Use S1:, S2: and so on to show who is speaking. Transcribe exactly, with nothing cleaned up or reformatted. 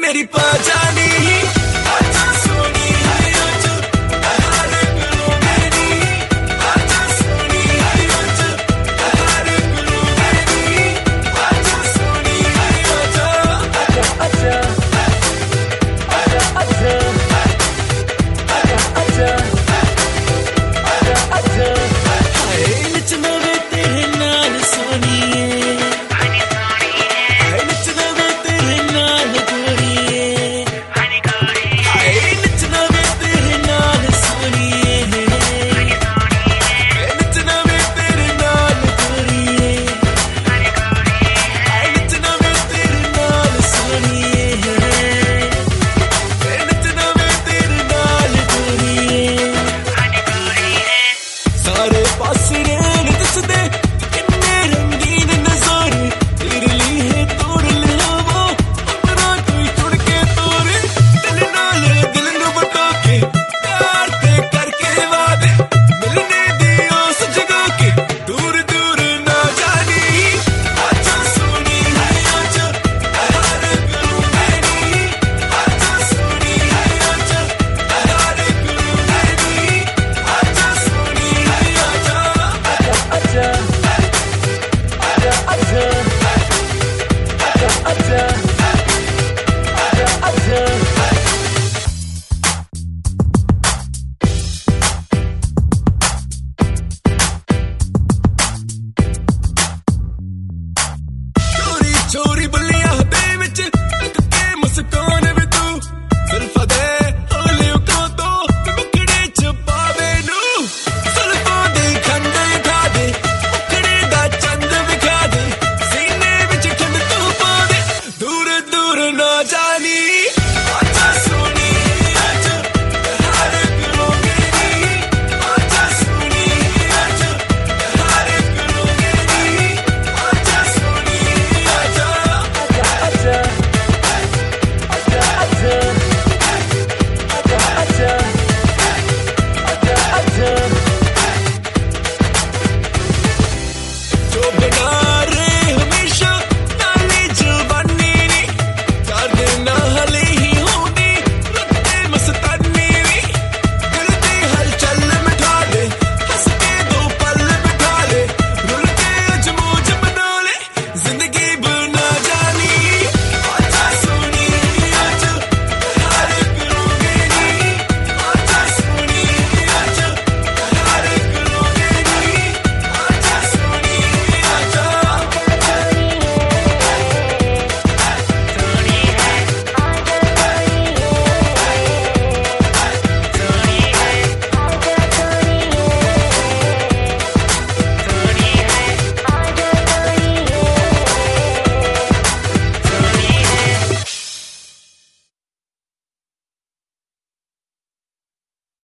S1: तेरी पहचानी आजा सोनी आजा प्यार करो मेरी आजा सोनी आजा प्यार करो मेरी आजा सोनी आजा आजा आजा आजा आजा आजा आजा हाय नचना वे तेरे नाल सोनिए सारे पास रेल दसदे किन्ने रंगीन नजारे तेरे लिए तोड़ लिया वो अपना कोई छोड़ के तोरे दिल नाल दिल नू बता के प्यार ते करके वादे मिलने दी उस जगह के दूर दूर ना जानी आजा सोनी आजा प्यार करो मेरी आजा सोनी आजा प्यार करो मेरी आजा सोनी आजा आजा आजा आजा आजा आजा चोरी चोरी बल्लियां दे विच तक के मुस्कान वे तू जुल्फां दे होले को तो मुखड़े च पावे नू जुल्फां दे खंडे उठा दे मुखड़े दा चंद विखा दे सीने विच ठंड तू पा दे दूर दूर ना जानी